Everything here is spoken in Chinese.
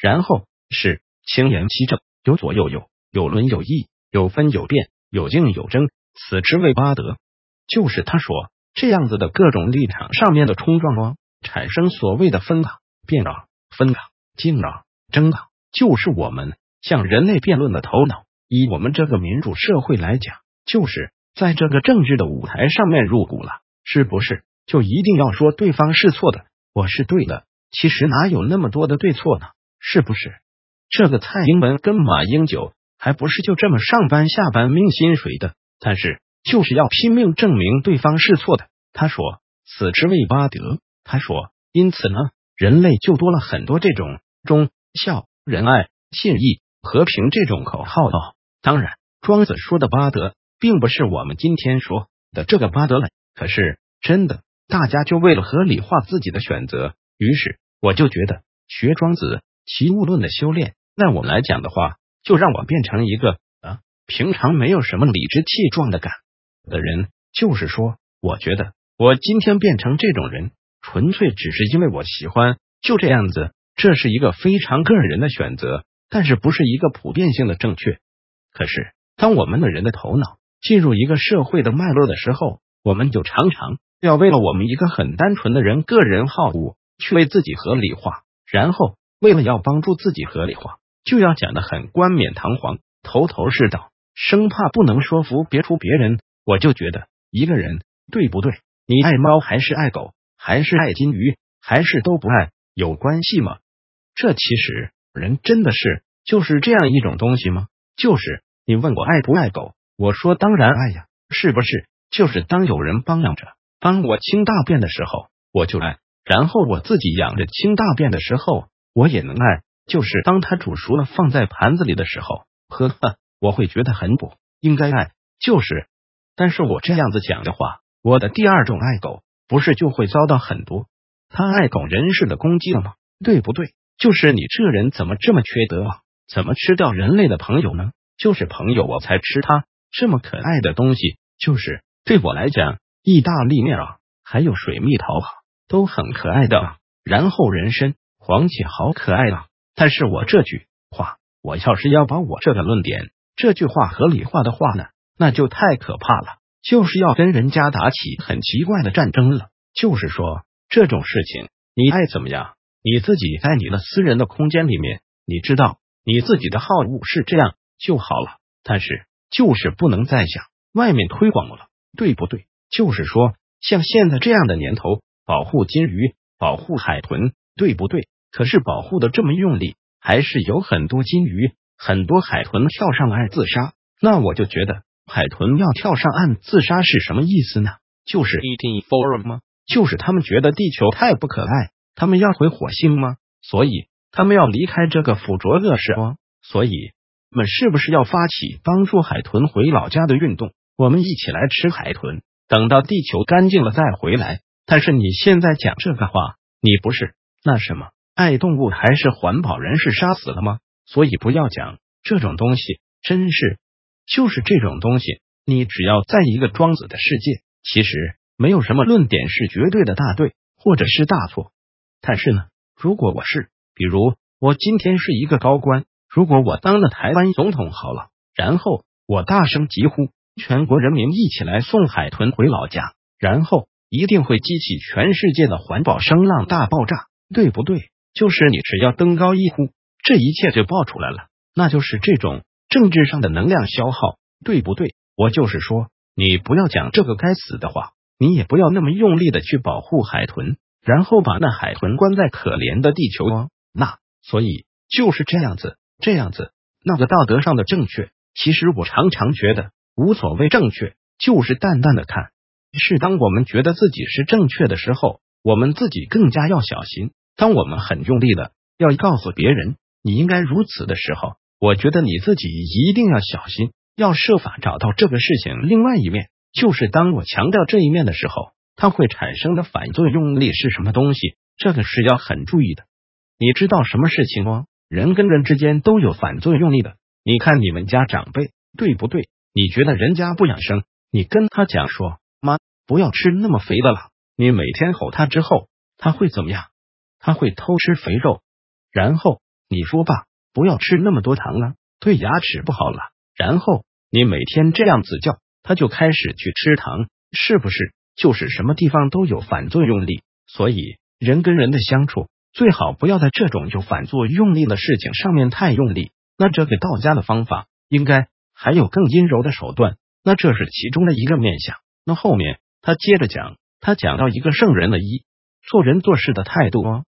然后是清言其正，有左有右，有论有义，有分有辩，有竞有争，此之谓八德。就是他说这样子的各种立场上面的冲撞产生所谓的分啊、辩啊、分啊、竞啊、争啊，就是我们像人类辩论的头脑。以我们这个民主社会来讲，就是在这个政治的舞台上面入股了，是不是就一定要说对方是错的，我是对的？其实哪有那么多的对错呢？是不是？这个蔡英文跟马英九还不是就这么上班下班命薪水的，但是就是要拼命证明对方是错的。他说此之谓八德。他说因此呢，人类就多了很多这种忠孝仁爱信义和平这种口号当然庄子说的八德并不是我们今天说的这个八德了，可是真的大家就为了合理化自己的选择，于是我就觉得学庄子齐物论的修炼，那我来讲的话，就让我变成一个平常没有什么理直气壮的感的人。就是说我觉得我今天变成这种人，纯粹只是因为我喜欢，就这样子，这是一个非常个人的选择，但是不是一个普遍性的正确。可是当我们的人的头脑进入一个社会的脉络的时候，我们就常常要为了我们一个很单纯的人个人好恶去为自己合理化，然后为了要帮助自己合理化，就要讲得很冠冕堂皇，头头是道，生怕不能说服别人。我就觉得一个人对不对，你爱猫还是爱狗，还是爱金鱼，还是都不爱，有关系吗？这其实人真的是就是这样一种东西吗？就是你问我爱不爱狗，我说当然爱呀，是不是？就是当有人帮养着帮我清大便的时候我就爱，然后我自己养着清大便的时候我也能爱，就是当它煮熟了放在盘子里的时候我会觉得很补，应该爱，就是但是我这样子讲的话，我的第二种爱狗不是就会遭到很多他爱狗人士的攻击了吗？对不对？就是你这人怎么这么缺德啊？怎么吃掉人类的朋友呢？就是朋友我才吃它，这么可爱的东西，就是对我来讲，意大利面还有水蜜桃都很可爱的然后人参、黄芪好可爱但是我这句话，我要是要把我这个论点这句话合理化的话呢，那就太可怕了，就是要跟人家打起很奇怪的战争了。就是说这种事情你爱怎么样，你自己在你的私人的空间里面，你知道你自己的好恶是这样就好了，但是就是不能再向外面推广了，对不对？就是说像现在这样的年头，保护金鱼保护海豚，对不对？可是保护的这么用力，还是有很多金鱼很多海豚跳上岸自杀，那我就觉得海豚要跳上岸自杀是什么意思呢？就是 eating for 吗？就是他们觉得地球太不可爱，他们要回火星吗？所以他们要离开这个腐浊恶世所以我们是不是要发起帮助海豚回老家的运动？我们一起来吃海豚，等到地球干净了再回来。但是你现在讲这个话，你不是那什么爱动物还是环保人士杀死了吗？所以不要讲这种东西，真是就是这种东西，你只要在一个庄子的世界，其实没有什么论点是绝对的大对或者是大错。但是呢，如果我是比如我今天是一个高官，如果我当了台湾总统好了，然后我大声疾呼全国人民一起来送海豚回老家，然后一定会激起全世界的环保声浪大爆炸，对不对？就是你只要登高一呼，这一切就爆出来了，那就是这种政治上的能量消耗，对不对？我就是说你不要讲这个该死的话，你也不要那么用力的去保护海豚，然后把那海豚关在可怜的地球那所以就是这样子那个道德上的正确，其实我常常觉得无所谓正确，就是淡淡的看。是当我们觉得自己是正确的时候，我们自己更加要小心，当我们很用力的要告诉别人你应该如此的时候，我觉得你自己一定要小心，要设法找到这个事情另外一面，就是当我强调这一面的时候，它会产生的反作用力是什么东西，这个是要很注意的。你知道什么事情人跟人之间都有反作用力的，你看你们家长辈，对不对？你觉得人家不养生，你跟他讲说妈不要吃那么肥的了，你每天吼他之后，他会怎么样？他会偷吃肥肉，然后你说吧，不要吃那么多糖了，对牙齿不好了。然后你每天这样子叫，他就开始去吃糖，是不是？就是什么地方都有反作用力，所以人跟人的相处最好不要在这种有反作用力的事情上面太用力。那这个道家的方法应该还有更阴柔的手段，那这是其中的一个面向。那后面他接着讲，他讲到一个圣人的做人做事的态度